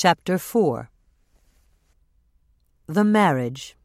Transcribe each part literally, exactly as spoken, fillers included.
Chapter four. The Marriage.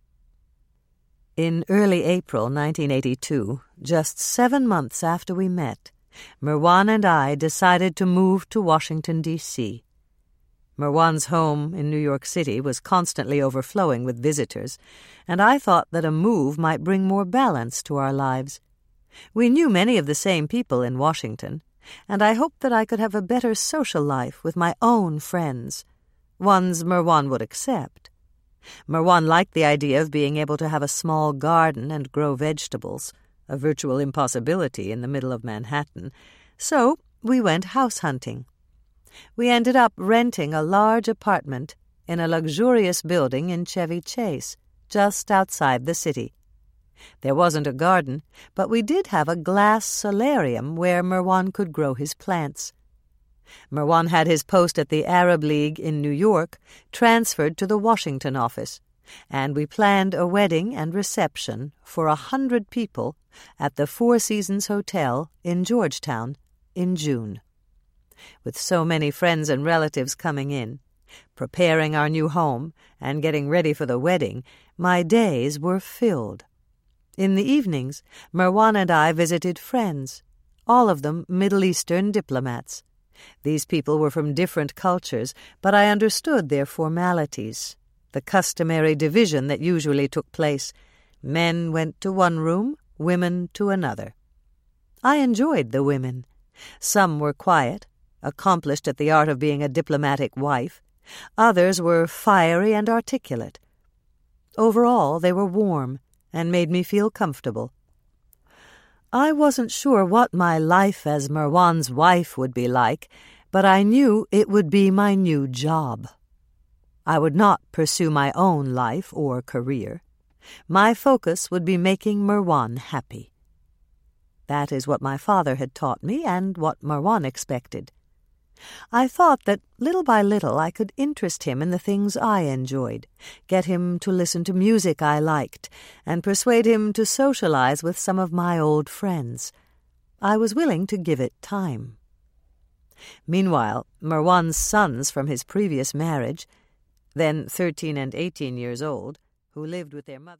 In early April nineteen eighty-two, just seven months after we met, Merwan and I decided to move to Washington, D C Merwan's home in New York City was constantly overflowing with visitors, and I thought that a move might bring more balance to our lives. We knew many of the same people in Washington, and I hoped that I could have a better social life with my own friends, ones Merwan would accept. Merwan liked the idea of being able to have a small garden and grow vegetables, a virtual impossibility in the middle of Manhattan, so we went house hunting. We ended up renting a large apartment in a luxurious building in Chevy Chase, just outside the city. There wasn't a garden, but we did have a glass solarium where Merwan could grow his plants. Merwan had his post at the Arab League in New York transferred to the Washington office, and we planned a wedding and reception for a hundred people at the Four Seasons Hotel in Georgetown in June. With so many friends and relatives coming in, preparing our new home, and getting ready for the wedding, my days were filled. In the evenings, Merwan and I visited friends, all of them Middle Eastern diplomats. These people were from different cultures, but I understood their formalities, the customary division that usually took place. Men went to one room, women to another. I enjoyed the women. Some were quiet, accomplished at the art of being a diplomatic wife. Others were fiery and articulate. Overall, they were warm and made me feel comfortable. I wasn't sure what my life as Merwan's wife would be like, but I knew it would be my new job. I would not pursue my own life or career. My focus would be making Merwan happy. That is what my father had taught me and what Merwan expected. I thought that little by little I could interest him in the things I enjoyed, get him to listen to music I liked, and persuade him to socialize with some of my old friends. I was willing to give it time. Meanwhile, Merwan's sons from his previous marriage, then thirteen and eighteen years old, who lived with their mother,